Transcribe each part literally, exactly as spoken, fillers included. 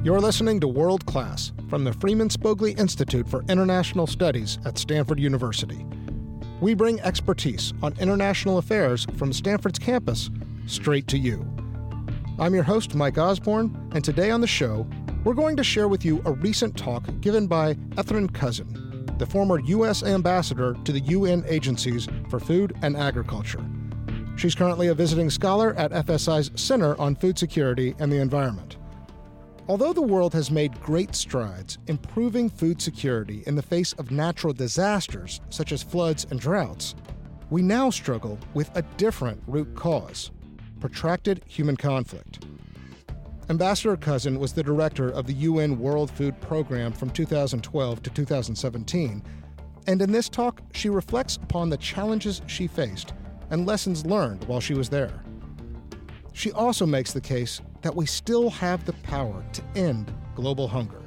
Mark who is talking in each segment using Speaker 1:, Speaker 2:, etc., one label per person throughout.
Speaker 1: You're listening to World Class from the Freeman Spogli Institute for International Studies at Stanford University. We bring expertise on international affairs from Stanford's campus straight to you. I'm your host, Mike Osborne, and today on the show, we're going to share with you a recent talk given by Etherin Cousin, the former U S ambassador to the U N agencies for food and agriculture. She's currently a visiting scholar at F S I's Center on Food Security and the Environment. Although the world has made great strides improving food security in the face of natural disasters such as floods and droughts, we now struggle with a different root cause: protracted human conflict. Ambassador Cousin was the director of the U N World Food Program from two thousand twelve to two thousand seventeen, and in this talk, she reflects upon the challenges she faced and lessons learned while she was there. She also makes the case that we still have the power to end global hunger.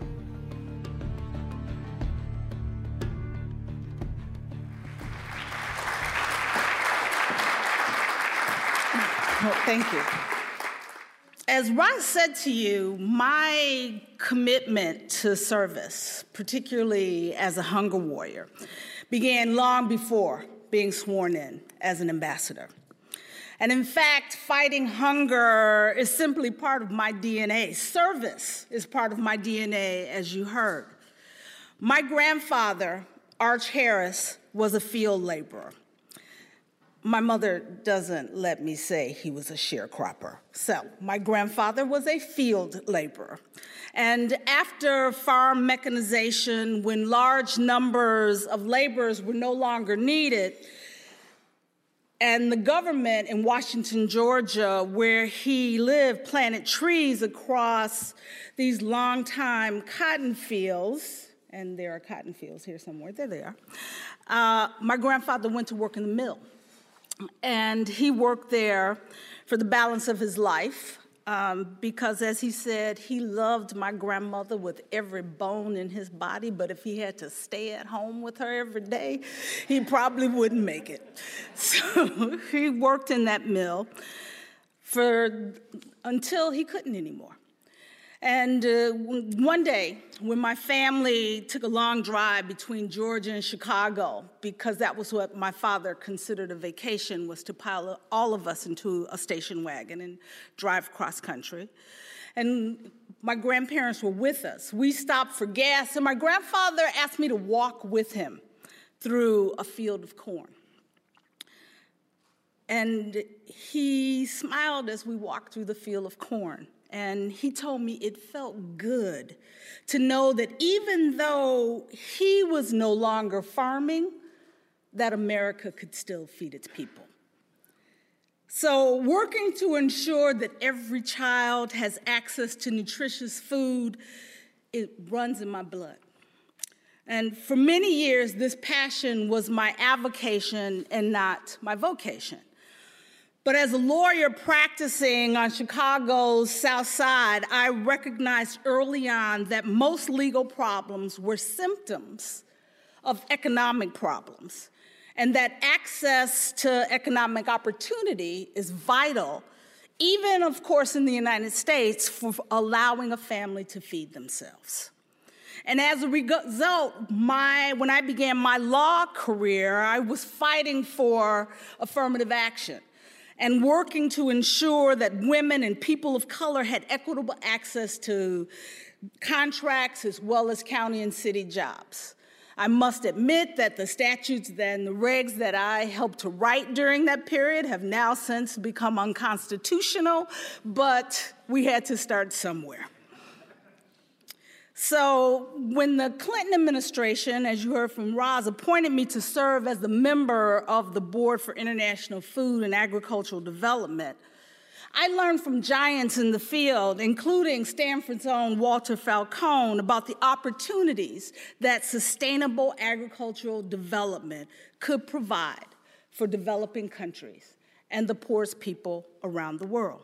Speaker 2: Well, thank you. As Roz said to you, my commitment to service, particularly as a hunger warrior, began long before being sworn in as an ambassador. And in fact, fighting hunger is simply part of my D N A. Service is part of my D N A, as you heard. My grandfather, Arch Harris, was a field laborer. My mother doesn't let me say he was a sharecropper. So my grandfather was a field laborer. And after farm mechanization, when large numbers of laborers were no longer needed, and the government in Washington, Georgia, where he lived, planted trees across these long-time cotton fields, and there are cotton fields here somewhere, there they are, uh, my grandfather went to work in the mill. And he worked there for the balance of his life um, because, as he said, he loved my grandmother with every bone in his body, but if he had to stay at home with her every day, he probably wouldn't make it. So he worked in that mill for until he couldn't anymore. And uh, one day, when my family took a long drive between Georgia and Chicago, because that was what my father considered a vacation, was to pile all of us into a station wagon and drive cross country. And my grandparents were with us. We stopped for gas, and my grandfather asked me to walk with him through a field of corn. And he smiled as we walked through the field of corn. And he told me it felt good to know that even though he was no longer farming, that America could still feed its people. So working to ensure that every child has access to nutritious food, it runs in my blood. And for many years, this passion was my avocation and not my vocation. But as a lawyer practicing on Chicago's South Side, I recognized early on that most legal problems were symptoms of economic problems, and that access to economic opportunity is vital, even, of course, in the United States, for allowing a family to feed themselves. And as a result, my, when I began my law career, I was fighting for affirmative action and working to ensure that women and people of color had equitable access to contracts as well as county and city jobs. I must admit that the statutes and the regs that I helped to write during that period have now since become unconstitutional, but we had to start somewhere. So when the Clinton administration, as you heard from Roz, appointed me to serve as the member of the Board for International Food and Agricultural Development, I learned from giants in the field, including Stanford's own Walter Falcone, about the opportunities that sustainable agricultural development could provide for developing countries and the poorest people around the world.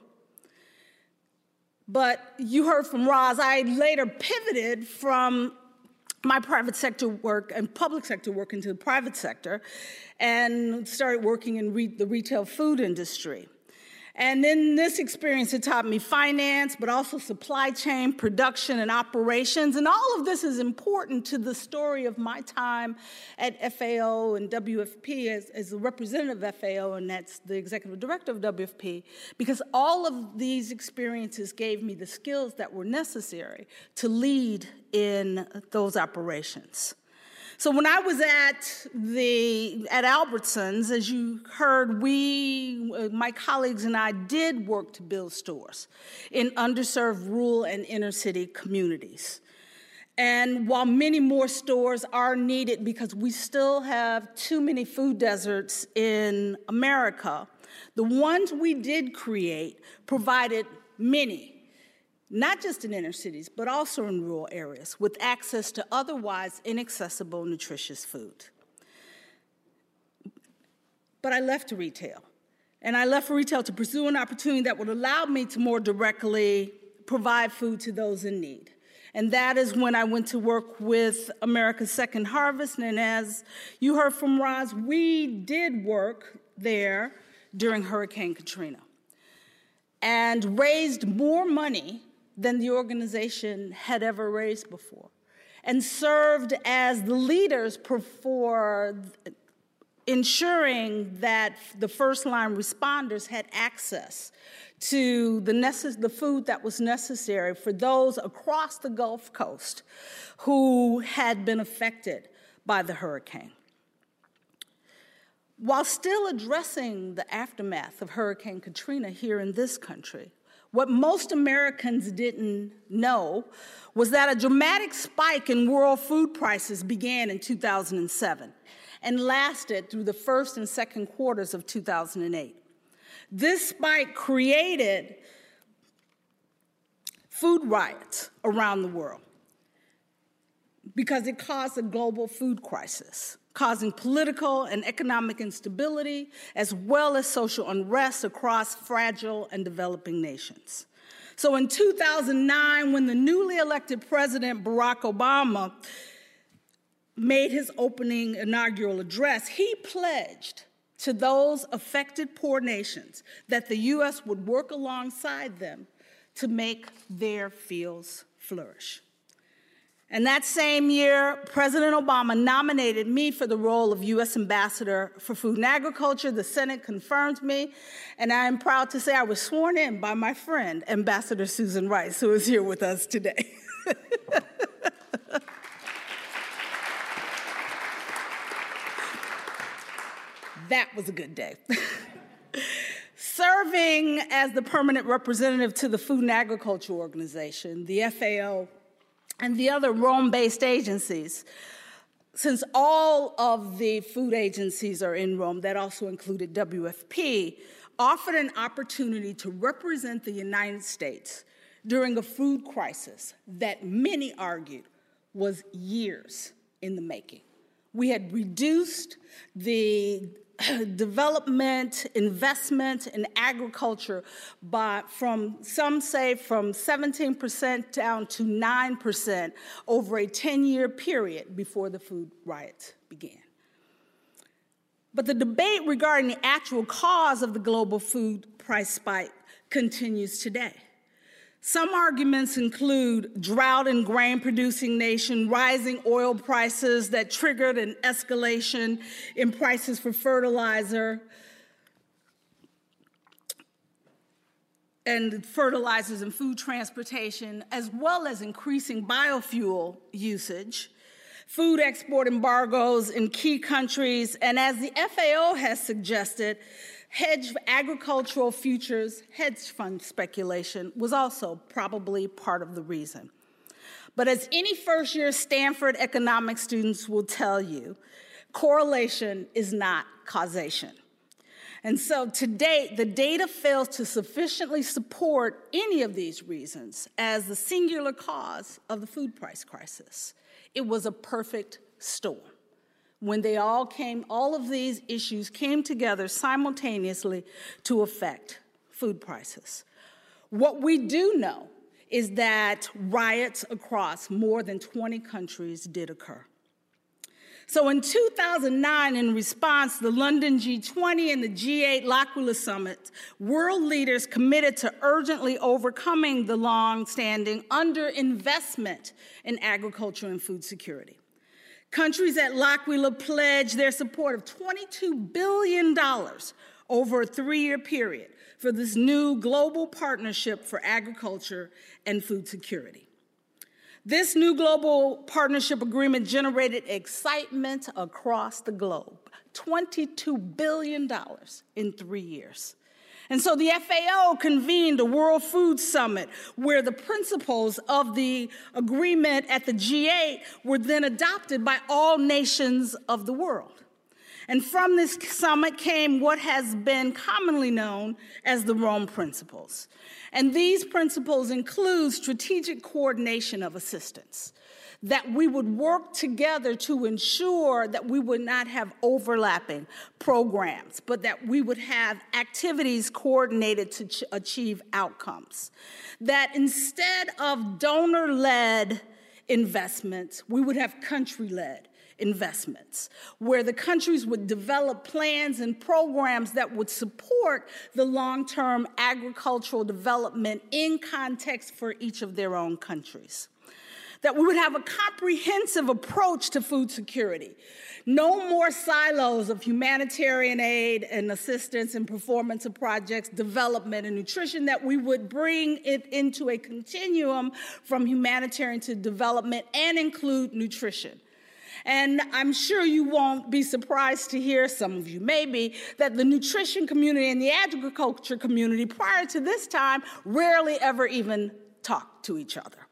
Speaker 2: But you heard from Roz, I later pivoted from my private sector work and public sector work into the private sector and started working in re- the retail food industry. And in this experience, it taught me finance, but also supply chain, production, and operations. And all of this is important to the story of my time at F A O and W F P as, as a representative of F A O, and that's the executive director of W F P, because all of these experiences gave me the skills that were necessary to lead in those operations. So when I was at the at Albertsons, as you heard, we, my colleagues and I, did work to build stores in underserved rural and inner city communities. And while many more stores are needed because we still have too many food deserts in America, the ones we did create provided many, not just in inner cities, but also in rural areas, with access to otherwise inaccessible, nutritious food. But I left retail, and I left retail to pursue an opportunity that would allow me to more directly provide food to those in need. And that is when I went to work with America's Second Harvest, and as you heard from Roz, we did work there during Hurricane Katrina and raised more money than the organization had ever raised before, and served as the leaders for ensuring that the first-line responders had access to the, necess- the food that was necessary for those across the Gulf Coast who had been affected by the hurricane. While still addressing the aftermath of Hurricane Katrina here in this country, what most Americans didn't know was that a dramatic spike in world food prices began in two thousand seven and lasted through the first and second quarters of two thousand eight. This spike created food riots around the world because it caused a global food crisis, causing political and economic instability, as well as social unrest across fragile and developing nations. So in two thousand nine, when the newly elected President Barack Obama made his opening inaugural address, he pledged to those affected poor nations that the U S would work alongside them to make their fields flourish. And that same year, President Obama nominated me for the role of U S Ambassador for Food and Agriculture. The Senate confirmed me, and I am proud to say I was sworn in by my friend, Ambassador Susan Rice, who is here with us today. That was a good day. Serving as the permanent representative to the Food and Agriculture Organization, the F A O, and the other Rome-based agencies, since all of the food agencies are in Rome, that also included W F P, offered an opportunity to represent the United States during a food crisis that many argued was years in the making. We had reduced the development, investment in agriculture by, from some say, from seventeen percent down to nine percent over a ten-year period before the food riots began. But the debate regarding the actual cause of the global food price spike continues today. Some arguments include drought in grain-producing nation, rising oil prices that triggered an escalation in prices for fertilizer, and fertilizers and food transportation, as well as increasing biofuel usage, food export embargoes in key countries, and as the F A O has suggested, hedge agricultural futures, hedge fund speculation was also probably part of the reason. But as any first-year Stanford economics students will tell you, correlation is not causation. And so to date, the data fails to sufficiently support any of these reasons as the singular cause of the food price crisis. It was a perfect storm. When they all came, all of these issues came together simultaneously to affect food prices. What we do know is that riots across more than twenty countries did occur. So in two thousand nine, in response, the London G twenty and the G eight L'Aquila Summit, world leaders committed to urgently overcoming the long-standing underinvestment in agriculture and food security. Countries at L'Aquila pledged their support of twenty-two billion dollars over a three-year period for this new global partnership for agriculture and food security. This new global partnership agreement generated excitement across the globe, twenty-two billion dollars in three years. And so the F A O convened a World Food Summit where the principles of the agreement at the G eight were then adopted by all nations of the world. And from this summit came what has been commonly known as the Rome Principles. And these principles include strategic coordination of assistance, that we would work together to ensure that we would not have overlapping programs, but that we would have activities coordinated to ch- achieve outcomes. That instead of donor-led investments, we would have country-led investments, where the countries would develop plans and programs that would support the long-term agricultural development in context for each of their own countries. That we would have a comprehensive approach to food security. No more silos of humanitarian aid and assistance and performance of projects, development and nutrition, that we would bring it into a continuum from humanitarian to development and include nutrition. And I'm sure you won't be surprised to hear, some of you maybe, that the nutrition community and the agriculture community prior to this time rarely ever even talked to each other.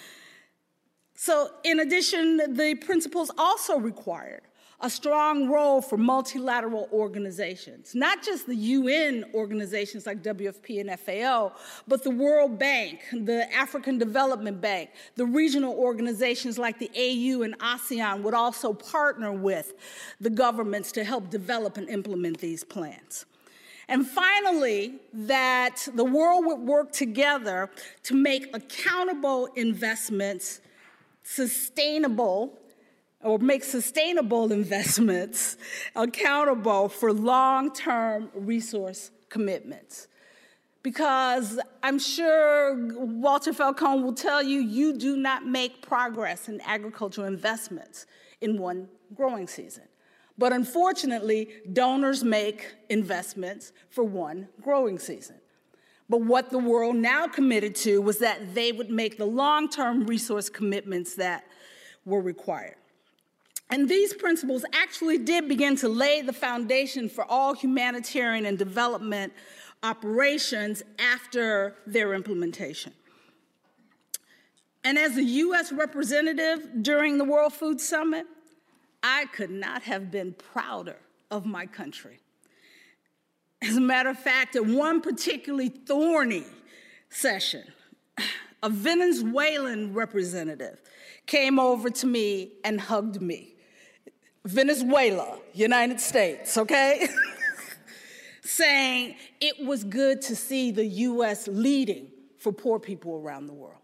Speaker 2: So in addition, the principles also required a strong role for multilateral organizations, not just the U N organizations like W F P and F A O, but the World Bank, the African Development Bank, the regional organizations like the A U and ASEAN would also partner with the governments to help develop and implement these plans. And finally, that the world would work together to make accountable investments sustainable, or make sustainable investments accountable for long-term resource commitments. Because I'm sure Walter Falcone will tell you, you do not make progress in agricultural investments in one growing season. But unfortunately, donors make investments for one growing season. But what the world now committed to was that they would make the long-term resource commitments that were required. And these principles actually did begin to lay the foundation for all humanitarian and development operations after their implementation. And as a U S representative during the World Food Summit, I could not have been prouder of my country. As a matter of fact, at one particularly thorny session, a Venezuelan representative came over to me and hugged me. Venezuela, United States, okay? Saying it was good to see the U S leading for poor people around the world.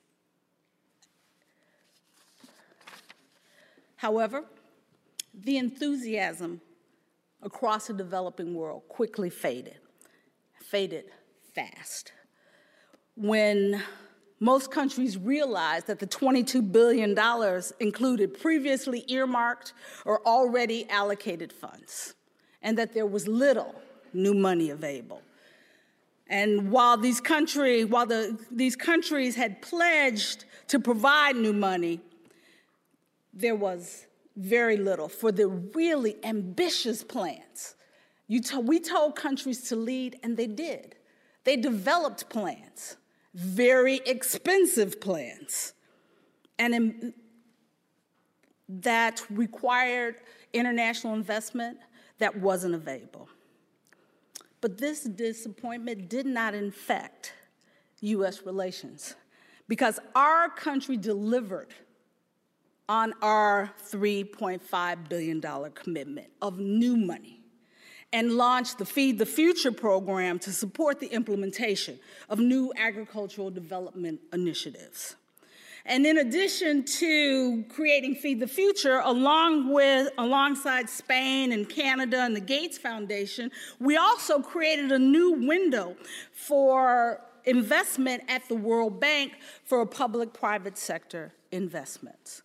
Speaker 2: However, the enthusiasm across the developing world quickly faded, faded fast. When most countries realized that the twenty-two billion dollars included previously earmarked or already allocated funds, and that there was little new money available. And while these countries, while the, these countries had pledged to provide new money, there was very little for the really ambitious plans. You to, we told countries to lead, and they did. They developed plans, very expensive plans, and in, that required international investment that wasn't available. But this disappointment did not infect U S relations, because our country delivered on our three point five billion dollars commitment of new money and launched the Feed the Future program to support the implementation of new agricultural development initiatives. And in addition to creating Feed the Future, along with, alongside Spain and Canada and the Gates Foundation, we also created a new window for investment at the World Bank for public-private sector investments.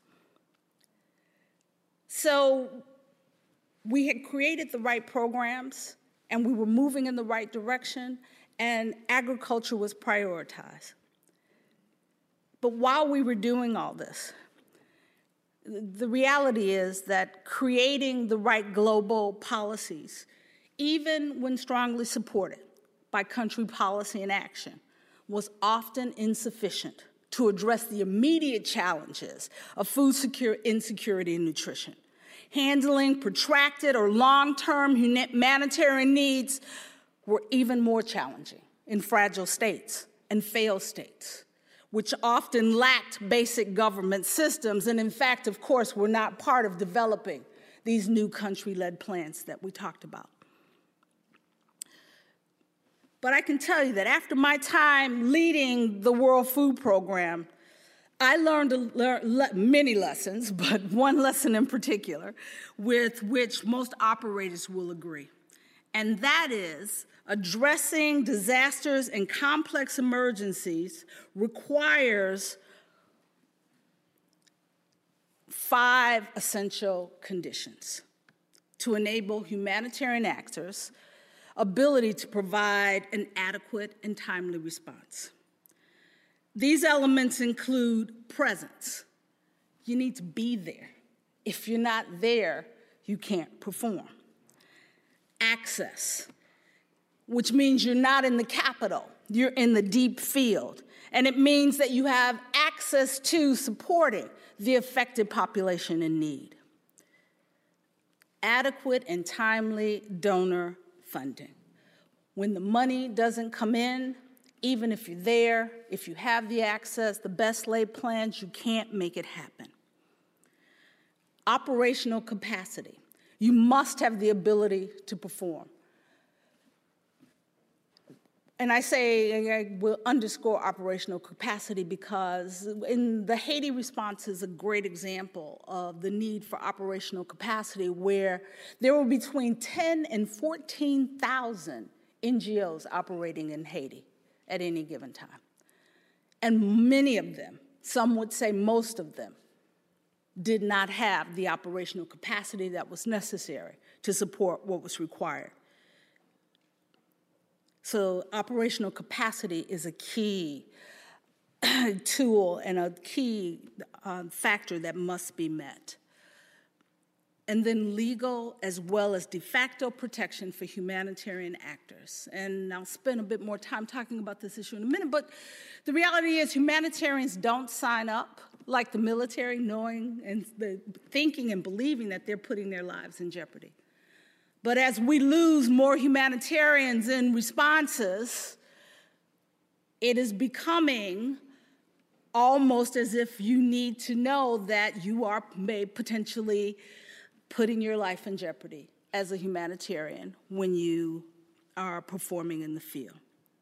Speaker 2: So we had created the right programs, and we were moving in the right direction, and agriculture was prioritized. But while we were doing all this, the reality is that creating the right global policies, even when strongly supported by country policy and action, was often insufficient to address the immediate challenges of food secure insecurity and nutrition. Handling protracted or long-term humanitarian needs were even more challenging in fragile states and failed states, which often lacked basic government systems, and in fact, of course, were not part of developing these new country-led plans that we talked about. But I can tell you that after my time leading the World Food Program, I learned a, le many lessons, but one lesson in particular, with which most operators will agree, and that is addressing disasters and complex emergencies requires five essential conditions to enable humanitarian actors' ability to provide an adequate and timely response. These elements include presence. You need to be there. If you're not there, you can't perform. Access, which means you're not in the capital, you're in the deep field. And it means that you have access to supporting the affected population in need. Adequate and timely donor funding. When the money doesn't come in, even if you're there, if you have the access, the best laid plans, you can't make it happen. Operational capacity. You must have the ability to perform. And I say, I will underscore operational capacity because in the Haiti response is a great example of the need for operational capacity, where there were between ten and fourteen thousand N G Os operating in Haiti at any given time. And many of them, some would say most of them, did not have the operational capacity that was necessary to support what was required. So operational capacity is a key tool and a key uh, factor that must be met. And then legal as well as de facto protection for humanitarian actors. And I'll spend a bit more time talking about this issue in a minute, but the reality is humanitarians don't sign up like the military, knowing and the, thinking and believing that they're putting their lives in jeopardy. But as we lose more humanitarians in responses, it is becoming almost as if you need to know that you are may potentially putting your life in jeopardy as a humanitarian when you are performing in the field.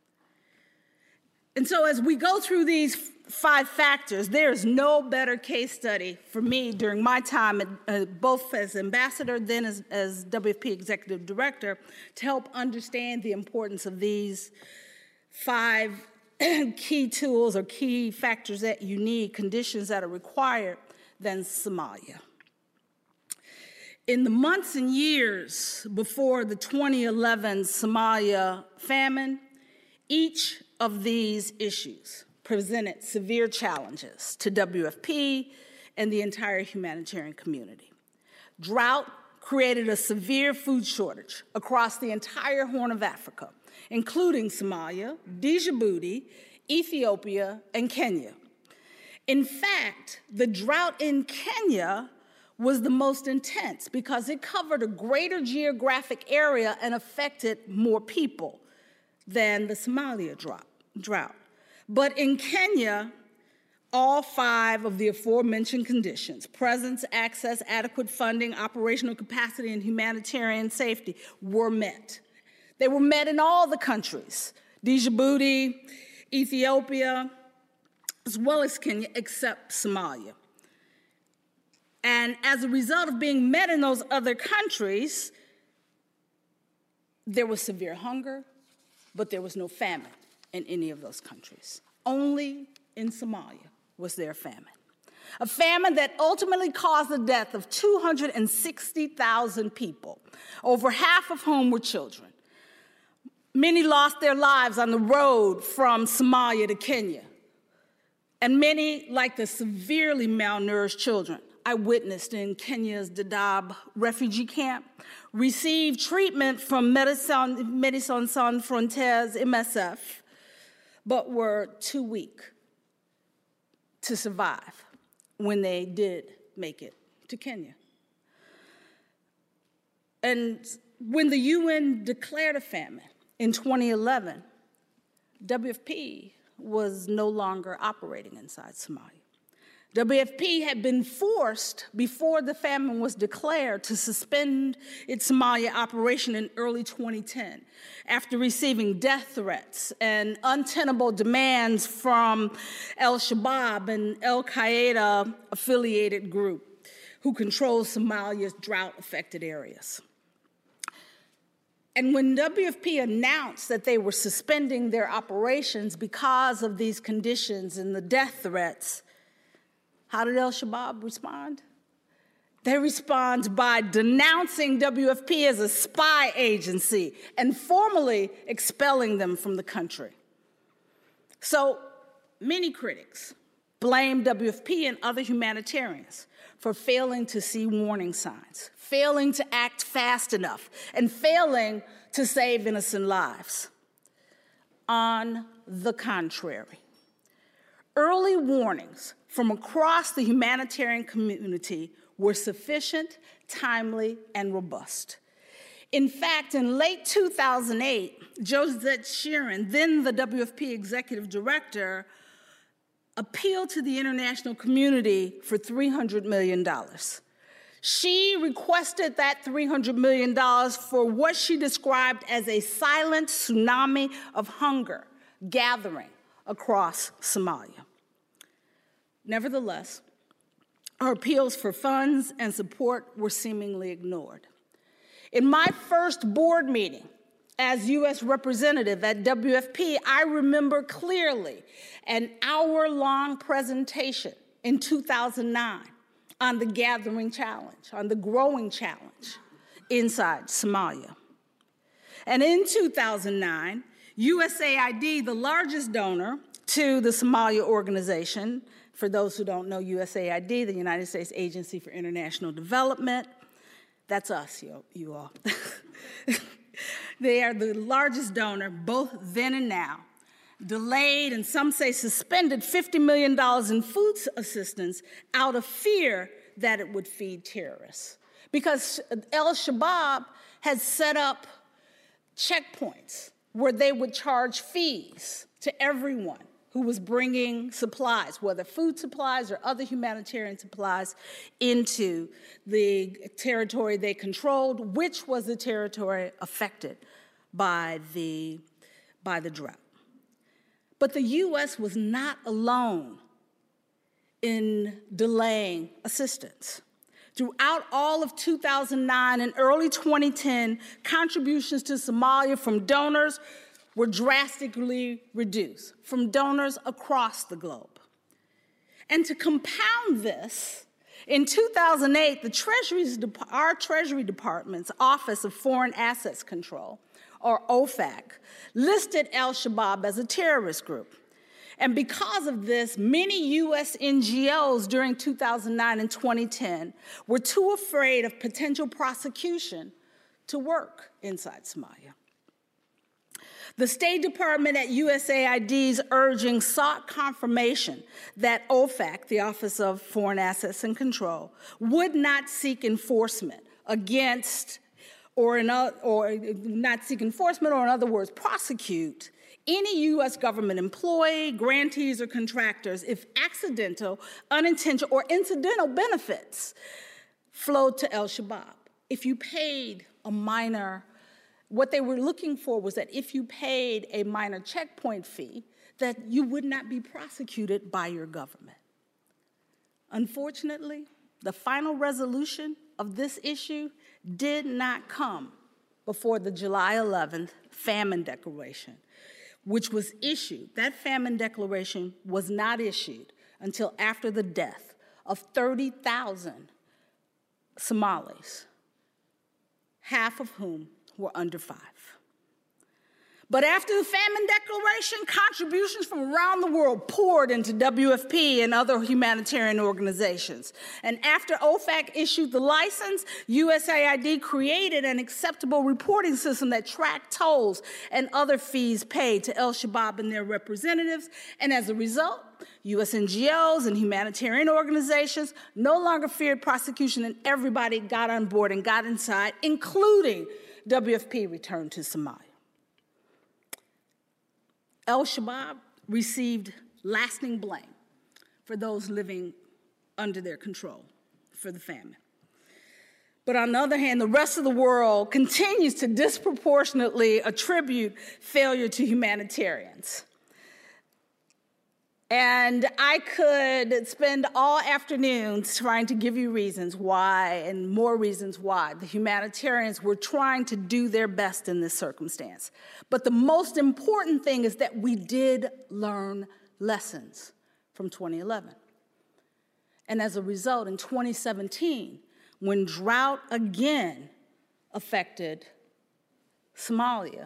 Speaker 2: And so as we go through these five factors, there's no better case study for me during my time, at, uh, both as ambassador, then as, as W F P executive director, to help understand the importance of these five key tools or key factors that you need, conditions that are required, than Somalia. In the months and years before the twenty eleven Somalia famine, each of these issues presented severe challenges to W F P and the entire humanitarian community. Drought created a severe food shortage across the entire Horn of Africa, including Somalia, Djibouti, Ethiopia, and Kenya. In fact, the drought in Kenya was the most intense because it covered a greater geographic area and affected more people than the Somalia drought. But in Kenya, all five of the aforementioned conditions, presence, access, adequate funding, operational capacity, and humanitarian safety, were met. They were met in all the countries, Djibouti, Ethiopia, as well as Kenya, except Somalia. And as a result of being met in those other countries, there was severe hunger, but there was no famine in any of those countries. Only in Somalia was there famine. A famine that ultimately caused the death of two hundred sixty thousand people, over half of whom were children. Many lost their lives on the road from Somalia to Kenya. And many, like the severely malnourished children I witnessed in Kenya's Dadaab refugee camp, received treatment from Médecins Sans Frontières, M S F, but were too weak to survive when they did make it to Kenya. And when the U N declared a famine in twenty eleven, W F P was no longer operating inside Somalia. W F P had been forced, before the famine was declared, to suspend its Somalia operation in early twenty ten after receiving death threats and untenable demands from al-Shabaab, an al-Qaeda-affiliated group who controls Somalia's drought-affected areas. And when W F P announced that they were suspending their operations because of these conditions and the death threats, how did al-Shabaab respond? They respond by denouncing W F P as a spy agency and formally expelling them from the country. So many critics blame W F P and other humanitarians for failing to see warning signs, failing to act fast enough, and failing to save innocent lives. On the contrary, early warnings from across the humanitarian community were sufficient, timely, and robust. In fact, in late two thousand eight, Josette Sheeran, then the W F P executive director, appealed to the international community for three hundred million dollars. She requested that three hundred million dollars for what she described as a silent tsunami of hunger gathering across Somalia. Nevertheless, her appeals for funds and support were seemingly ignored. In my first board meeting as U S representative at W F P, I remember clearly an hour-long presentation in two thousand nine on the gathering challenge, on the growing challenge inside Somalia. And in two thousand nine, U S A I D, the largest donor to the Somalia organization, for those who don't know U S A I D, the United States Agency for International Development, that's us, you, you all. They are the largest donor, both then and now, delayed and some say suspended fifty million dollars in food assistance out of fear that it would feed terrorists. Because al-Shabaab had set up checkpoints where they would charge fees to everyone who was bringing supplies, whether food supplies or other humanitarian supplies, into the territory they controlled, which was the territory affected by the, by the drought. But the U S was not alone in delaying assistance. Throughout all of two thousand nine and early twenty ten, contributions to Somalia from donors were drastically reduced, from donors across the globe. And to compound this, in two thousand eight, the Treasury's, our Treasury Department's Office of Foreign Assets Control, or O F A C, listed al-Shabaab as a terrorist group. And because of this, many U S N G Os during two thousand nine and twenty ten were too afraid of potential prosecution to work inside Somalia. The State Department at U S A I D's urging sought confirmation that O F A C, the Office of Foreign Assets and Control, would not seek enforcement against, or, in, or not seek enforcement, or in other words, prosecute any U S government employee, grantees, or contractors if accidental, unintentional, or incidental benefits flowed to al-Shabaab. If you paid a minor What they were looking for was that if you paid a minor checkpoint fee, that you would not be prosecuted by your government. Unfortunately, the final resolution of this issue did not come before the July eleventh famine declaration, which was issued. That famine declaration was not issued until after the death of thirty thousand Somalis, half of whom were under five. But after the famine declaration, contributions from around the world poured into W F P and other humanitarian organizations. And after O F A C issued the license, U S A I D created an acceptable reporting system that tracked tolls and other fees paid to al-Shabaab and their representatives. And as a result, U S N G Os and humanitarian organizations no longer feared prosecution, and everybody got on board and got inside, including W F P returned to Somalia. Al-Shabaab received lasting blame for those living under their control for the famine. But on the other hand, the rest of the world continues to disproportionately attribute failure to humanitarians. And I could spend all afternoons trying to give you reasons why, and more reasons why, the humanitarians were trying to do their best in this circumstance. But the most important thing is that we did learn lessons from twenty eleven. And as a result, in twenty seventeen, when drought again affected Somalia,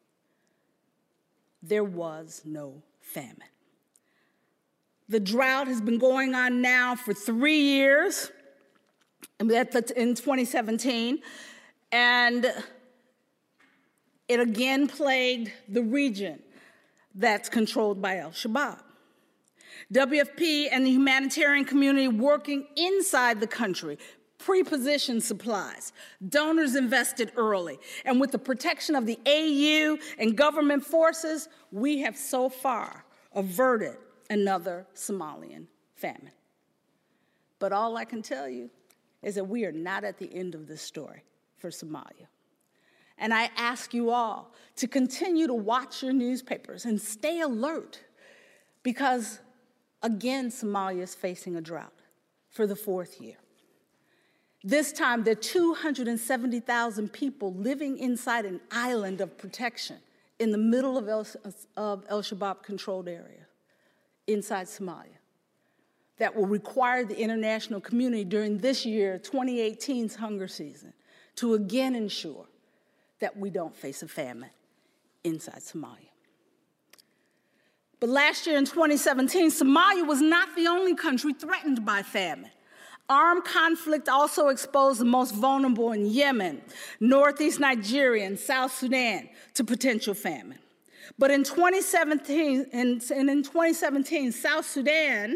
Speaker 2: there was no famine. The drought has been going on now for three years in twenty seventeen, and it again plagued the region that's controlled by al-Shabaab. W F P and the humanitarian community working inside the country pre-positioned supplies. Donors invested early. And with the protection of the A U and government forces, we have so far averted another Somalian famine. But all I can tell you is that we are not at the end of this story for Somalia. And I ask you all to continue to watch your newspapers and stay alert, because, again, Somalia is facing a drought for the fourth year. This time, there are two hundred seventy thousand people living inside an island of protection in the middle of El, of al-Shabaab-controlled area inside Somalia that will require the international community during this year, twenty eighteen's hunger season, to again ensure that we don't face a famine inside Somalia. But last year in twenty seventeen, Somalia was not the only country threatened by famine. Armed conflict also exposed the most vulnerable in Yemen, northeast Nigeria, and South Sudan to potential famine. But in twenty seventeen, and, and in twenty seventeen, South Sudan,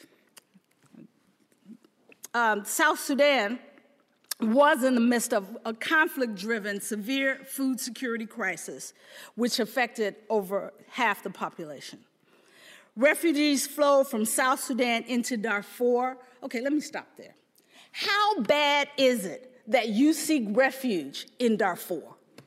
Speaker 2: um, South Sudan was in the midst of a conflict-driven severe food security crisis, which affected over half the population. Refugees flowed from South Sudan into Darfur. Okay, let me stop there. How bad is it that you seek refuge in Darfur?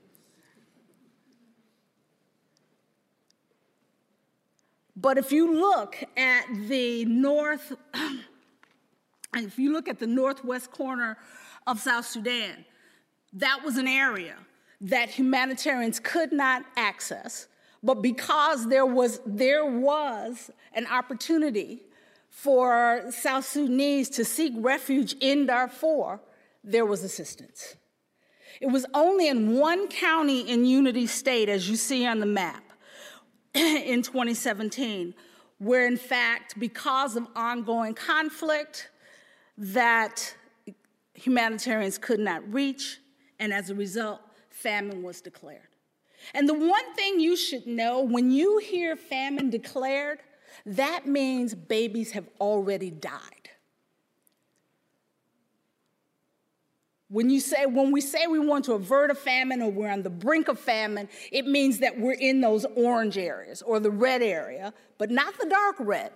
Speaker 2: But if you look at the north, if you look at the northwest corner of South Sudan, that was an area that humanitarians could not access. But because there was, there was an opportunity for South Sudanese to seek refuge in Darfur, there was assistance. It was only in one county in Unity State, as you see on the map, in twenty seventeen, where in fact, because of ongoing conflict, that humanitarians could not reach, and as a result, famine was declared. And the one thing you should know, when you hear famine declared, that means babies have already died. When you say, when we say we want to avert a famine or we're on the brink of famine, it means that we're in those orange areas or the red area, but not the dark red.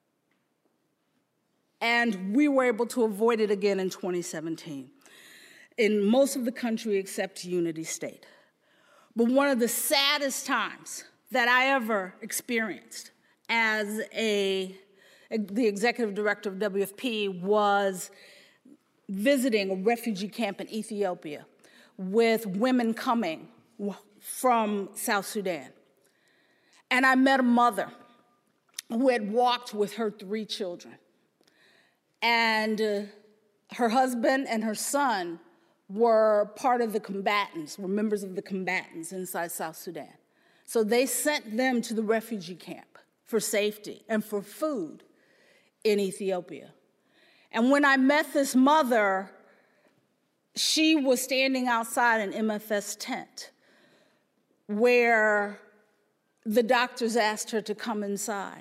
Speaker 2: And we were able to avoid it again in twenty seventeen. in most of the country except Unity State. But one of the saddest times that I ever experienced as a, the executive director of W F P was visiting a refugee camp in Ethiopia with women coming from South Sudan. And I met a mother who had walked with her three children. And uh, her husband and her son were part of the combatants, were members of the combatants inside South Sudan. So they sent them to the refugee camp for safety and for food in Ethiopia. And when I met this mother, she was standing outside an M F S tent where the doctors asked her to come inside.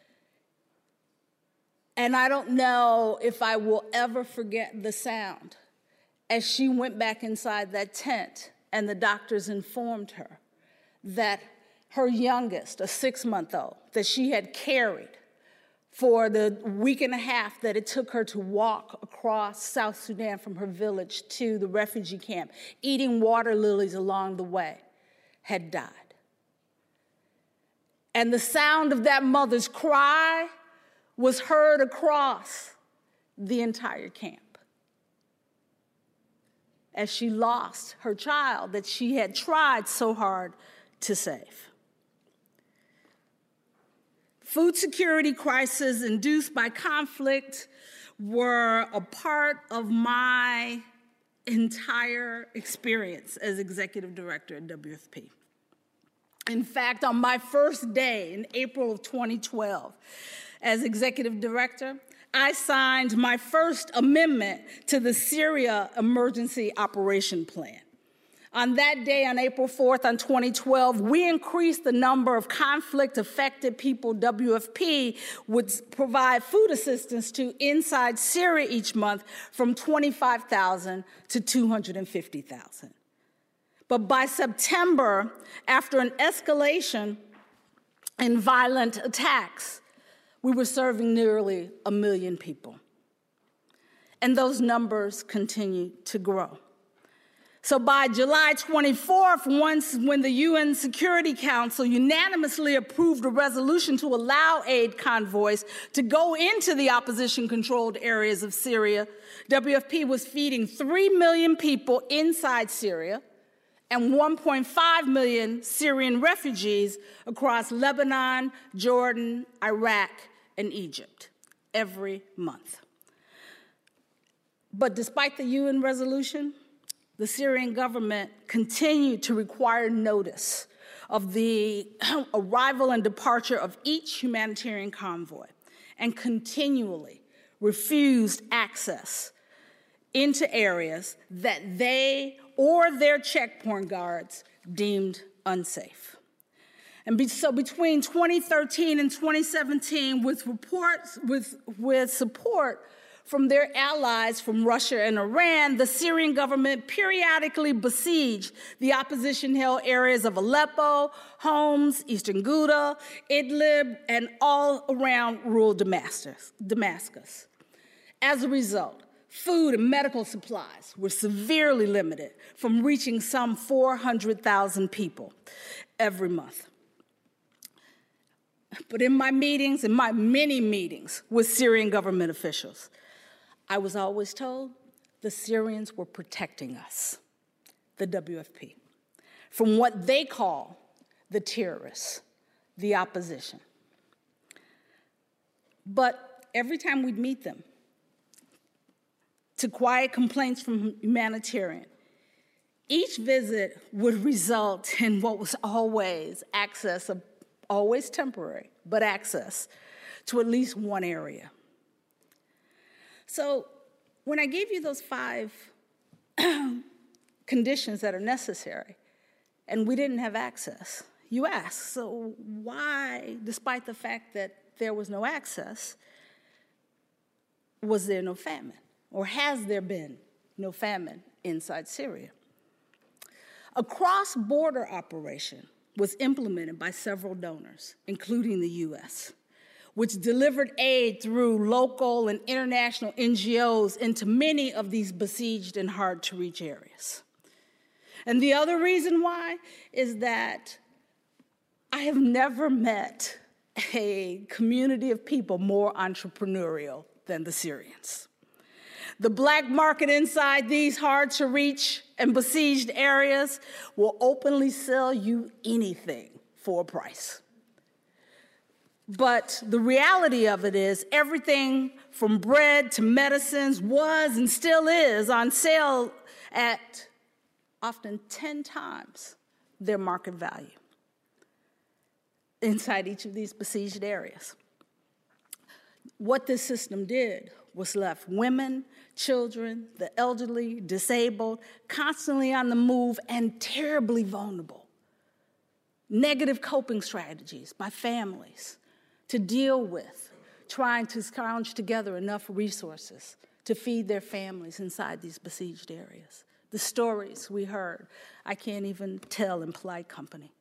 Speaker 2: And I don't know if I will ever forget the sound as she went back inside that tent and the doctors informed her that her youngest, a six-month-old, that she had carried for the week and a half that it took her to walk across South Sudan from her village to the refugee camp, eating water lilies along the way, had died. And the sound of that mother's cry was heard across the entire camp as she lost her child that she had tried so hard to save. Food security crises induced by conflict were a part of my entire experience as executive director at W F P. In fact, on my first day in April of twenty twelve, as executive director, I signed my first amendment to the Syria Emergency Operation Plan. On that day, on April fourth, on twenty twelve, we increased the number of conflict-affected people W F P would provide food assistance to inside Syria each month from twenty-five thousand to two hundred fifty thousand. But by September, after an escalation in violent attacks, we were serving nearly a million people. And those numbers continue to grow. So by July twenty-fourth, once when the U N Security Council unanimously approved a resolution to allow aid convoys to go into the opposition-controlled areas of Syria, W F P was feeding three million people inside Syria and one point five million Syrian refugees across Lebanon, Jordan, Iraq, and Egypt every month. But despite the U N resolution, the Syrian government continued to require notice of the arrival and departure of each humanitarian convoy and continually refused access into areas that they or their checkpoint guards deemed unsafe. And be, so between twenty thirteen and twenty seventeen, with reports, with, with support from their allies from Russia and Iran, the Syrian government periodically besieged the opposition-held areas of Aleppo, Homs, Eastern Ghouta, Idlib, and all around rural Damascus. Damascus. As a result, food and medical supplies were severely limited from reaching some four hundred thousand people every month. But in my meetings, in my many meetings with Syrian government officials, I was always told the Syrians were protecting us, the W F P, from what they call the terrorists, the opposition. But every time we'd meet them, to quiet complaints from humanitarian, each visit would result in what was always access, of, always temporary, but access to at least one area. So when I gave you those five conditions that are necessary, and we didn't have access, you asked, so why, despite the fact that there was no access, was there no famine? Or has there been no famine inside Syria? A cross-border operation was implemented by several donors, including the U S, which delivered aid through local and international N G Os into many of these besieged and hard-to-reach areas. And the other reason why is that I have never met a community of people more entrepreneurial than the Syrians. The black market inside these hard-to-reach and besieged areas will openly sell you anything for a price. But the reality of it is everything from bread to medicines was and still is on sale at often ten times their market value inside each of these besieged areas. What this system did was left women, children, the elderly, disabled, constantly on the move and terribly vulnerable. Negative coping strategies by families to deal with trying to scrounge together enough resources to feed their families inside these besieged areas. The stories we heard, I can't even tell in polite company.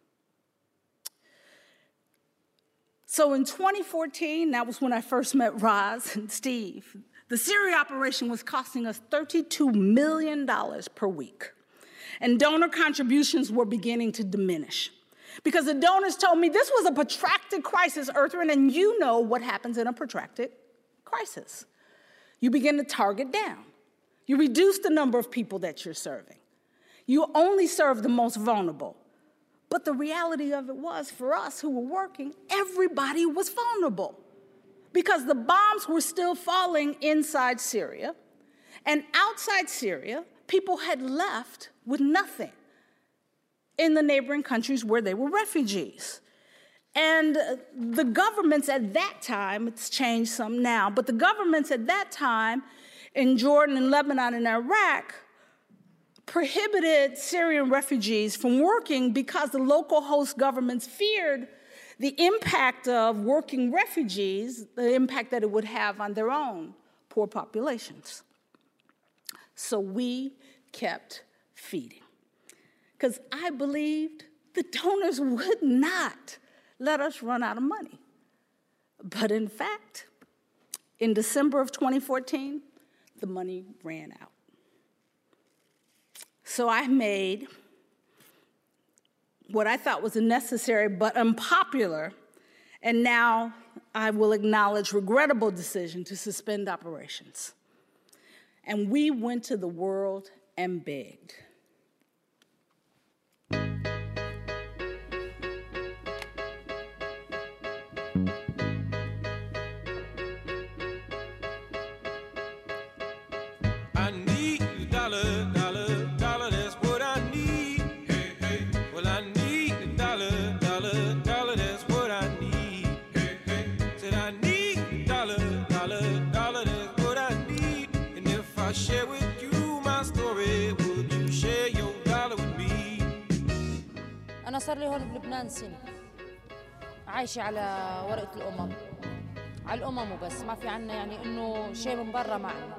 Speaker 2: So in twenty fourteen, that was when I first met Roz and Steve, the Syria operation was costing us thirty-two million dollars per week. And donor contributions were beginning to diminish. Because the donors told me this was a protracted crisis, Earthren, and you know what happens in a protracted crisis. You begin to target down. You reduce the number of people that you're serving. You only serve the most vulnerable. But the reality of it was, for us who were working, everybody was vulnerable because the bombs were still falling inside Syria, and outside Syria, people had left with nothing in the neighboring countries where they were refugees. And the governments at that time, it's changed some now, but the governments at that time in Jordan and Lebanon and Iraq prohibited Syrian refugees from working because the local host governments feared the impact of working refugees, the impact that it would have on their own poor populations. So we kept feeding, because I believed the donors would not let us run out of money. But in fact, in December of twenty fourteen, the money ran out. So I made what I thought was a necessary but unpopular, and now I will acknowledge regrettable decision to suspend operations. And we went to the world and begged.
Speaker 3: I need a dollar, dollar, dollar, that's what I need. Hey, hey. Well, I need a dollar, dollar, dollar, that's what I need. Hey, hey. Said I need a dollar, dollar, dollar, that's what I need. And if I share with you my story, would you share your dollar with me?
Speaker 4: أنا صار لي هون بلبنان سنة عايشة على ورقة الأمم، على الأمم وبس، ما في عنا يعني إنه شيء من برا ما عنا.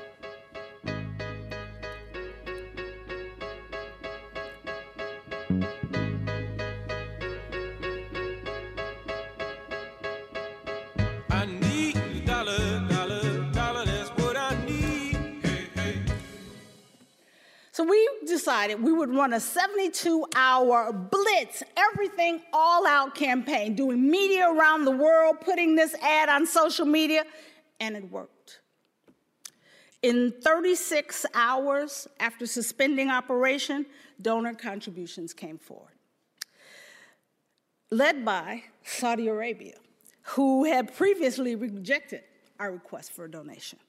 Speaker 3: I need a dollar, dollar, dollar, that's what I need. Hey, hey.
Speaker 2: So we decided we would run a seventy-two hour blitz, everything all out campaign, doing media around the world, putting this ad on social media, and it worked. In thirty-six hours after suspending operation, donor contributions came forward, led by Saudi Arabia, who had previously rejected our request for a donation.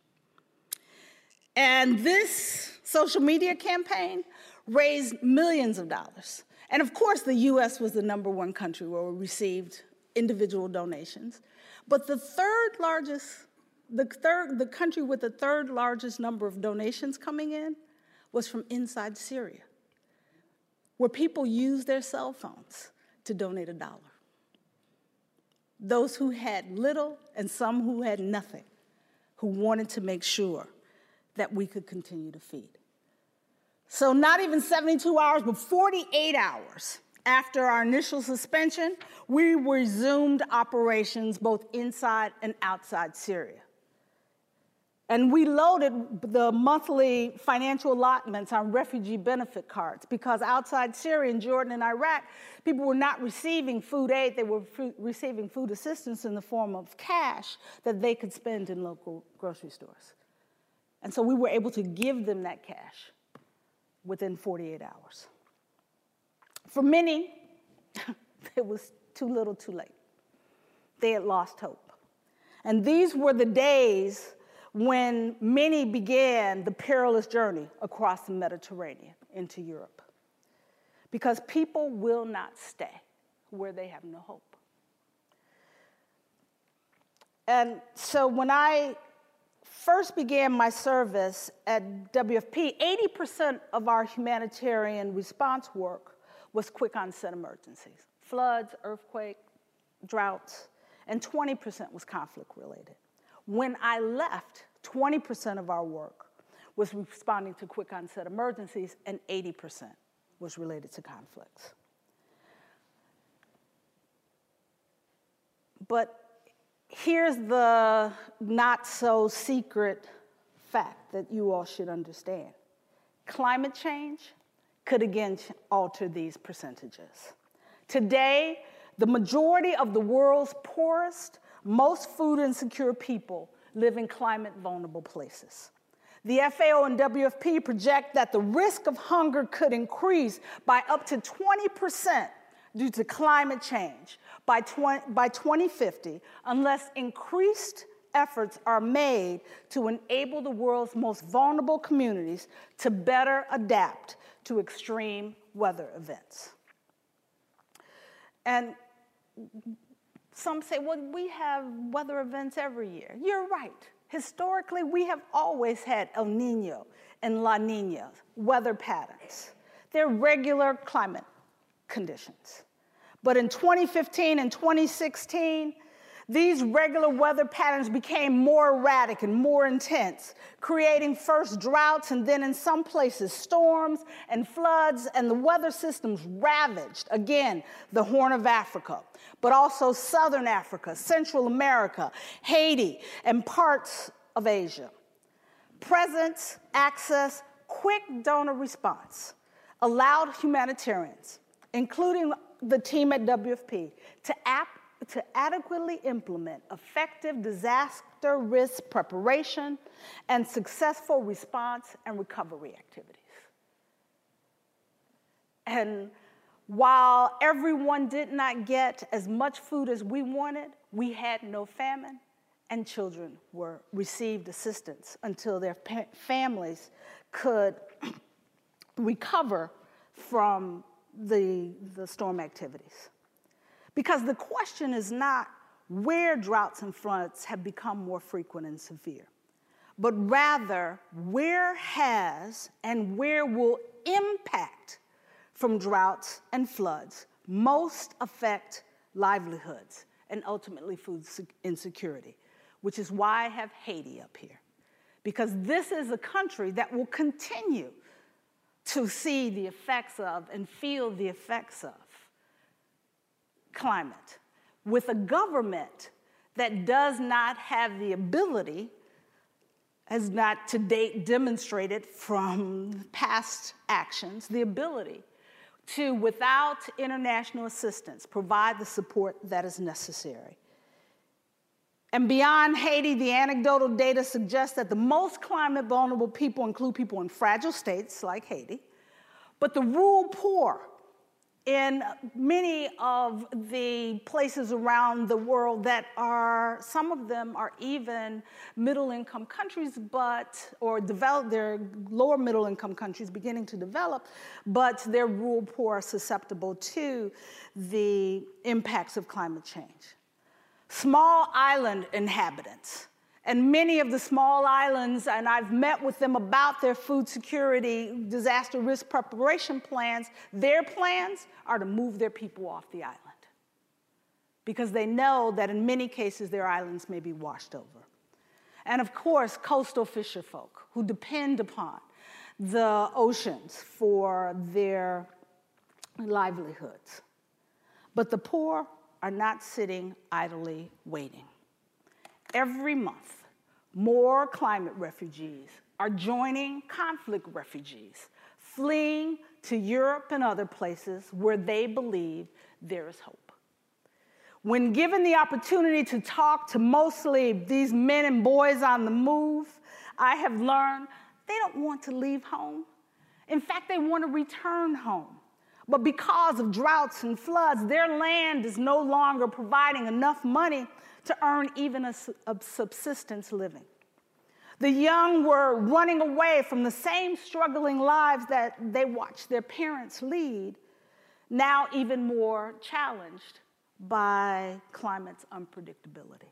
Speaker 2: And this social media campaign raised millions of dollars. And of course, the U S was the number one country where we received individual donations. But the third largest, the third, the country with the third largest number of donations coming in was from inside Syria, where people used their cell phones to donate a dollar. Those who had little and some who had nothing, who wanted to make sure that we could continue to feed. So not even seventy-two hours, but forty-eight hours after our initial suspension, we resumed operations both inside and outside Syria. And we loaded the monthly financial allotments on refugee benefit cards because outside Syria and Jordan and Iraq, people were not receiving food aid, they were f- receiving food assistance in the form of cash that they could spend in local grocery stores. And so we were able to give them that cash within forty-eight hours. For many, it was too little too late. They had lost hope. And these were the days when many began the perilous journey across the Mediterranean into Europe. Because people will not stay where they have no hope. And so when I first began my service at W F P, eighty percent of our humanitarian response work was quick onset emergencies, floods, earthquake, droughts, and twenty percent was conflict related. When I left, twenty percent of our work was responding to quick onset emergencies and eighty percent was related to conflicts. But here's the not so secret fact that you all should understand. Climate change could again alter these percentages. Today, the majority of the world's poorest, most food insecure people live in climate vulnerable places. The F A O and W F P project that the risk of hunger could increase by up to twenty percent due to climate change by twenty fifty unless increased efforts are made to enable the world's most vulnerable communities to better adapt to extreme weather events. And some say, well, we have weather events every year. You're right. Historically, we have always had El Nino and La Nina weather patterns. They're regular climate conditions. But in twenty fifteen and twenty sixteen, these regular weather patterns became more erratic and more intense, creating first droughts and then in some places storms and floods, and the weather systems ravaged, again, the Horn of Africa, but also Southern Africa, Central America, Haiti, and parts of Asia. Presence, access, quick donor response allowed humanitarians, including the team at W F P, to act to adequately implement effective disaster risk preparation and successful response and recovery activities. And while everyone did not get as much food as we wanted, we had no famine, and children were received assistance until their pa- families could recover from the, the storm activities. Because the question is not where droughts and floods have become more frequent and severe, but rather where has and where will impact from droughts and floods most affect livelihoods and ultimately food insecurity, which is why I have Haiti up here. Because this is a country that will continue to see the effects of and feel the effects of climate, with a government that does not have the ability, has not to date demonstrated from past actions, the ability to, without international assistance, provide the support that is necessary. And beyond Haiti, the anecdotal data suggests that the most climate vulnerable people include people in fragile states like Haiti, but the rural poor in many of the places around the world that are, some of them are even middle-income countries, but, or develop, they're lower middle-income countries beginning to develop, but they're rural poor are susceptible to the impacts of climate change. Small island inhabitants, and many of the small islands, and I've met with them about their food security, disaster risk preparation plans, their plans are to move their people off the island because they know that in many cases their islands may be washed over. And of course, coastal fisherfolk who depend upon the oceans for their livelihoods. But the poor are not sitting idly waiting. Every month, more climate refugees are joining conflict refugees, fleeing to Europe and other places where they believe there is hope. When given the opportunity to talk to mostly these men and boys on the move, I have learned they don't want to leave home. In fact, they want to return home. But because of droughts and floods, their land is no longer providing enough money to earn even a, a subsistence living. The young were running away from the same struggling lives that they watched their parents lead, now even more challenged by climate's unpredictability.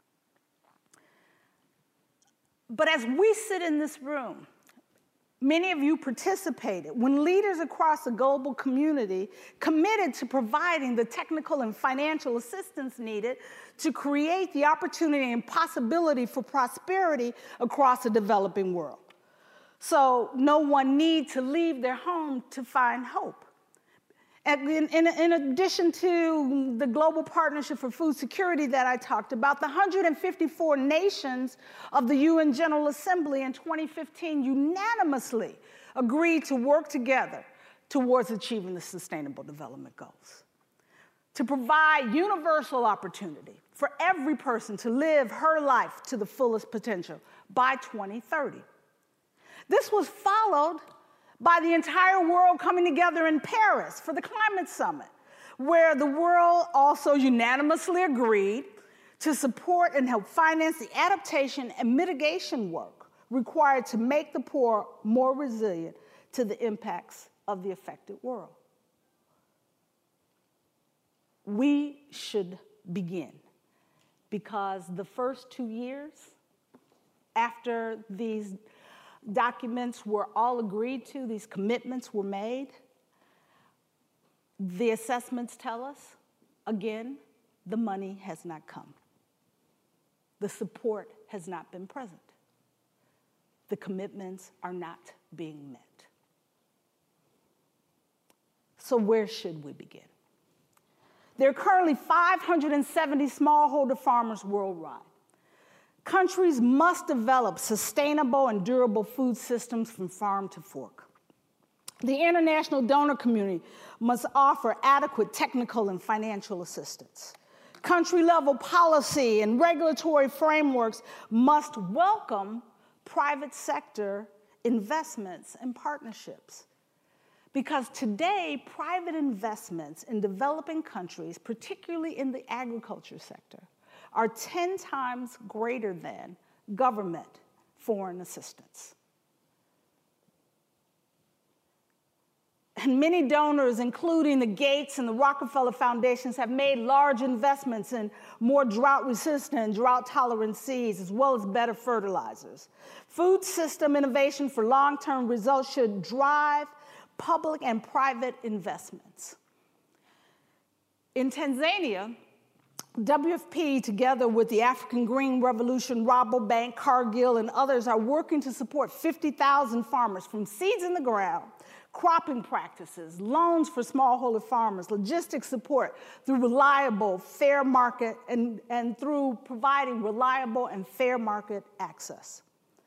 Speaker 2: But as we sit in this room, many of you participated when leaders across the global community committed to providing the technical and financial assistance needed to create the opportunity and possibility for prosperity across the developing world. So no one need to leave their home to find hope. And in, in, in addition to the Global Partnership for Food Security that I talked about, the one hundred fifty-four nations of the U N General Assembly in twenty fifteen unanimously agreed to work together towards achieving the Sustainable Development Goals, to provide universal opportunity for every person to live her life to the fullest potential by twenty thirty. This was followed by the entire world coming together in Paris for the climate summit, where the world also unanimously agreed to support and help finance the adaptation and mitigation work required to make the poor more resilient to the impacts of the affected world. We should begin, because the first two years after these documents were all agreed to, these commitments were made, the assessments tell us, again, the money has not come. The support has not been present. The commitments are not being met. So where should we begin? There are currently five hundred seventy smallholder farmers worldwide. Countries must develop sustainable and durable food systems from farm to fork. The international donor community must offer adequate technical and financial assistance. Country-level policy and regulatory frameworks must welcome private sector investments and partnerships. Because today, private investments in developing countries, particularly in the agriculture sector, are ten times greater than government foreign assistance. And many donors, including the Gates and the Rockefeller Foundations, have made large investments in more drought-resistant and drought-tolerant seeds, as well as better fertilizers. Food system innovation for long-term results should drive public and private investments. In Tanzania, W F P, together with the African Green Revolution, Rabobank, Cargill, and others, are working to support fifty thousand farmers from seeds in the ground, cropping practices, loans for smallholder farmers, logistics support through reliable, fair market, and, and through providing reliable and fair market access.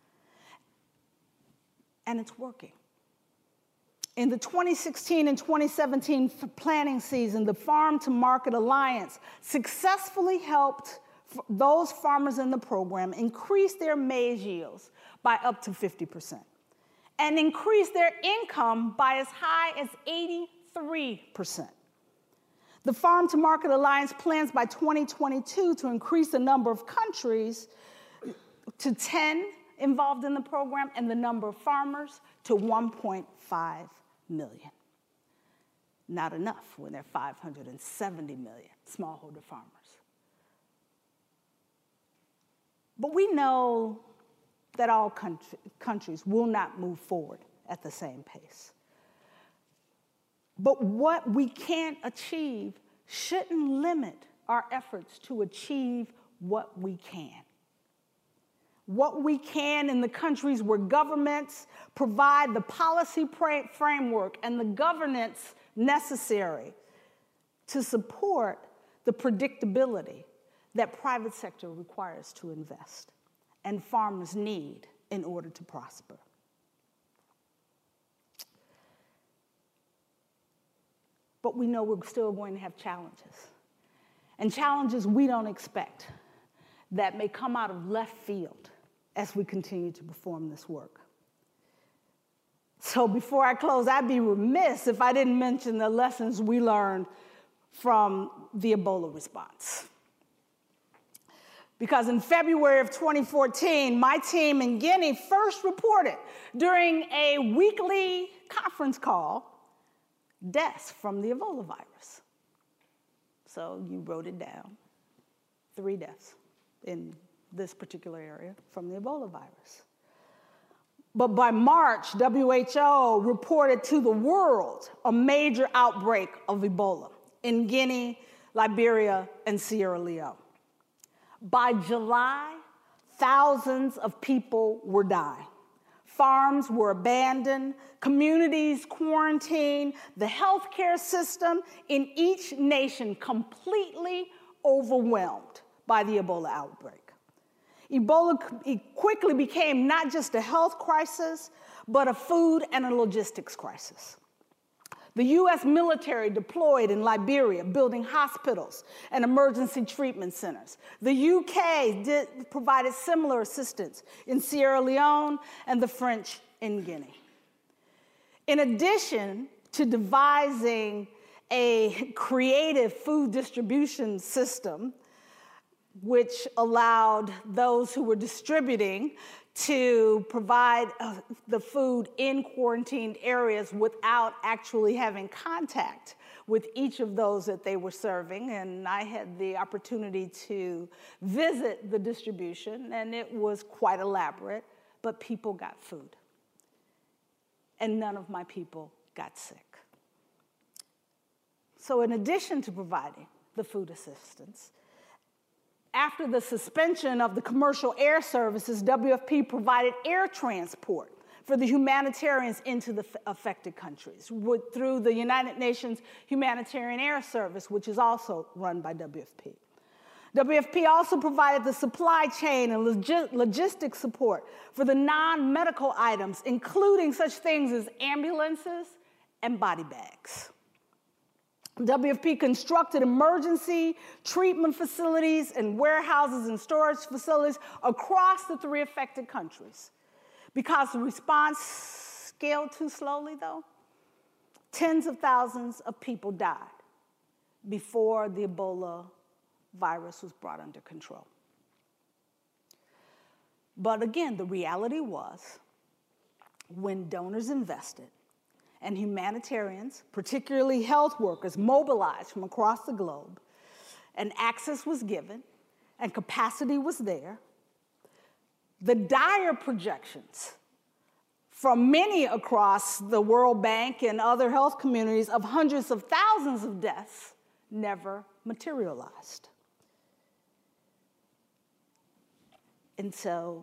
Speaker 2: And it's working. In the twenty sixteen and twenty seventeen planting season, the Farm to Market Alliance successfully helped those farmers in the program increase their maize yields by up to fifty percent and increase their income by as high as eighty-three percent. The Farm to Market Alliance plans by twenty twenty-two to increase the number of countries to ten involved in the program and the number of farmers to one point five million. Not enough when there are five hundred seventy million smallholder farmers. But we know that all country, countries will not move forward at the same pace. But what we can't achieve shouldn't limit our efforts to achieve what we can. What we can in the countries where governments provide the policy framework and the governance necessary to support the predictability that private sector requires to invest and farmers need in order to prosper. But we know we're still going to have challenges, and challenges we don't expect that may come out of left field as we continue to perform this work. So before I close, I'd be remiss if I didn't mention the lessons we learned from the Ebola response. Because in February of twenty fourteen, my team in Guinea first reported during a weekly conference call deaths from the Ebola virus. So you wrote it down, three deaths in this particular area from the Ebola virus. But by March, W H O reported to the world a major outbreak of Ebola in Guinea, Liberia, and Sierra Leone. By July, thousands of people were dying. Farms were abandoned, communities quarantined, the healthcare system in each nation completely overwhelmed by the Ebola outbreak. Ebola quickly became not just a health crisis, but a food and a logistics crisis. The U S military deployed in Liberia, building hospitals and emergency treatment centers. The U K did, provided similar assistance in Sierra Leone and the French in Guinea. In addition to devising a creative food distribution system, which allowed those who were distributing to provide uh, the food in quarantined areas without actually having contact with each of those that they were serving. And I had the opportunity to visit the distribution, and it was quite elaborate, but people got food. And none of my people got sick. So in addition to providing the food assistance, after the suspension of the commercial air services, W F P provided air transport for the humanitarians into the affected countries with, through the United Nations Humanitarian Air Service, which is also run by W F P. W F P also provided the supply chain and logi- logistics support for the non-medical items, including such things as ambulances and body bags. W F P constructed emergency treatment facilities and warehouses and storage facilities across the three affected countries. Because the response scaled too slowly, though, tens of thousands of people died before the Ebola virus was brought under control. But again, the reality was, when donors invested, and humanitarians, particularly health workers, mobilized from across the globe, and access was given, and capacity was there, the dire projections from many across the World Bank and other health communities of hundreds of thousands of deaths never materialized. And so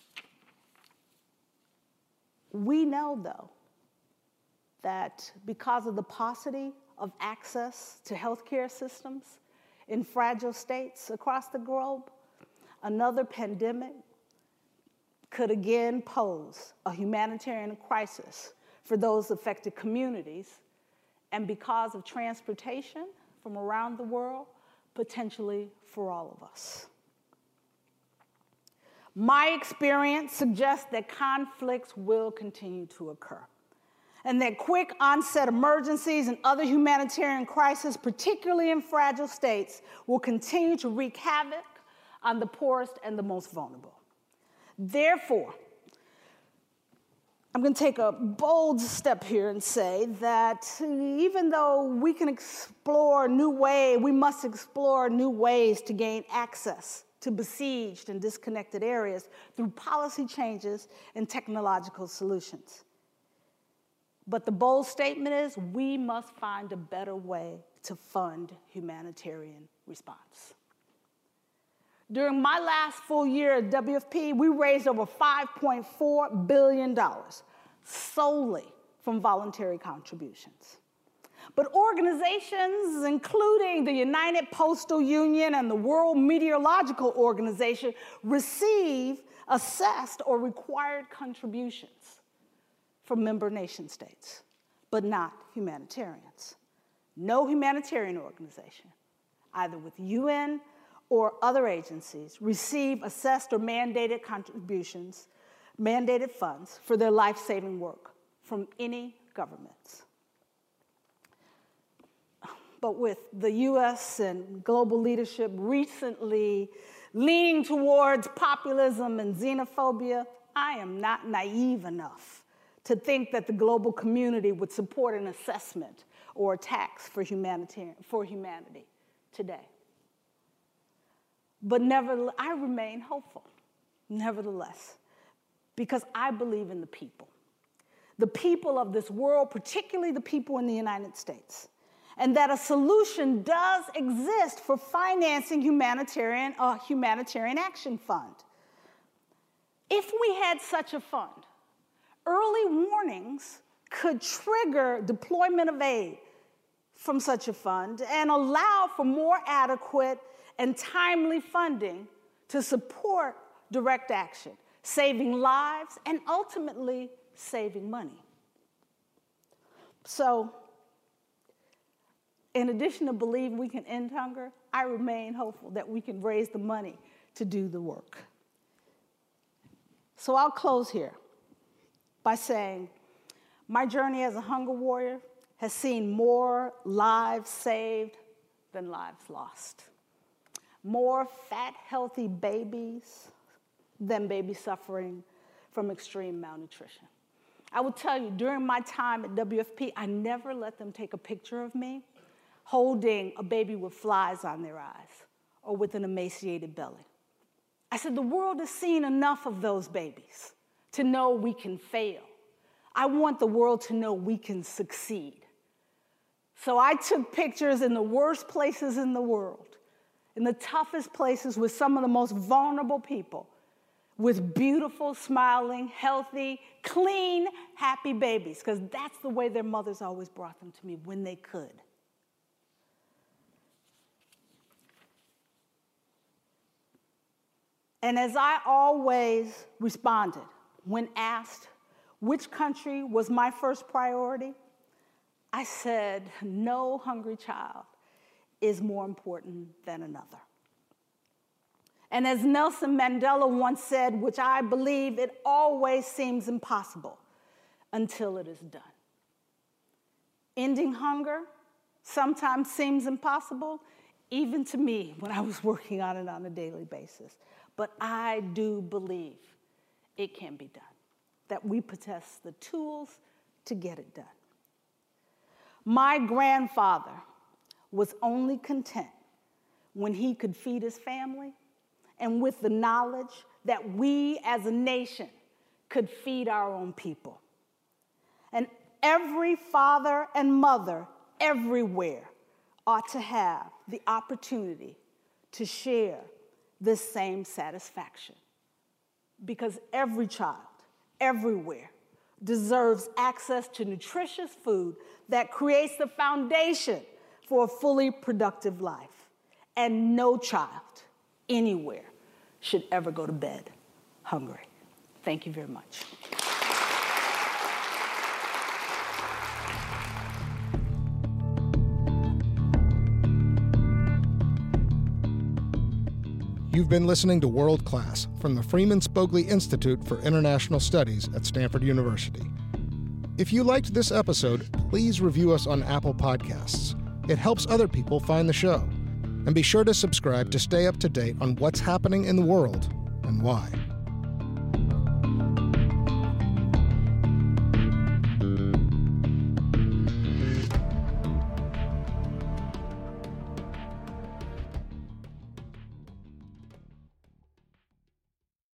Speaker 2: we know, though, that because of the paucity of access to healthcare systems in fragile states across the globe, another pandemic could again pose a humanitarian crisis for those affected communities, and because of transportation from around the world, potentially for all of us. My experience suggests that conflicts will continue to occur, and that quick onset emergencies and other humanitarian crises, particularly in fragile states, will continue to wreak havoc on the poorest and the most vulnerable. Therefore, I'm going to take a bold step here and say that even though we can explore new ways, we must explore new ways to gain access to besieged and disconnected areas through policy changes and technological solutions. But the bold statement is, we must find a better way to fund humanitarian response. During my last full year at W F P, we raised over five point four billion dollars solely from voluntary contributions. But organizations, including the United Postal Union and the World Meteorological Organization, receive assessed or required contributions from member nation states, but not humanitarians. No humanitarian organization, either with U N or other agencies, receive assessed or mandated contributions, mandated funds for their life-saving work from any governments. But with the U S and global leadership recently leaning towards populism and xenophobia, I am not naive enough to think that the global community would support an assessment or a tax for humanitarian, for humanity today. But nevertheless, I remain hopeful, nevertheless, because I believe in the people. The people of this world, particularly the people in the United States, and that a solution does exist for financing humanitarian, a humanitarian action fund. If we had such a fund, early warnings could trigger deployment of aid from such a fund and allow for more adequate and timely funding to support direct action, saving lives and ultimately saving money. So, in addition to believe we can end hunger, I remain hopeful that we can raise the money to do the work. So I'll close here by saying my journey as a hunger warrior has seen more lives saved than lives lost. More fat, healthy babies than babies suffering from extreme malnutrition. I will tell you, during my time at W F P, I never let them take a picture of me holding a baby with flies on their eyes or with an emaciated belly. I said, the world has seen enough of those babies to know we can fail. I want the world to know we can succeed. So I took pictures in the worst places in the world, in the toughest places with some of the most vulnerable people, with beautiful, smiling, healthy, clean, happy babies, because that's the way their mothers always brought them to me when they could. And as I always responded when asked which country was my first priority, I said, no hungry child is more important than another. And as Nelson Mandela once said, which I believe, it always seems impossible until it is done. Ending hunger sometimes seems impossible, even to me when I was working on it on a daily basis. But I do believe it can be done, that we possess the tools to get it done. My grandfather was only content when he could feed his family and with the knowledge that we as a nation could feed our own people. And every father and mother everywhere ought to have the opportunity to share this same satisfaction, because every child, everywhere, deserves access to nutritious food that creates the foundation for a fully productive life. And no child anywhere should ever go to bed hungry. Thank you very much.
Speaker 1: You've been listening to World Class from the Freeman Spogli Institute for International Studies at Stanford University. If you liked this episode, please review us on Apple Podcasts. It helps other people find the show. And be sure to subscribe to stay up to date on what's happening in the world and why.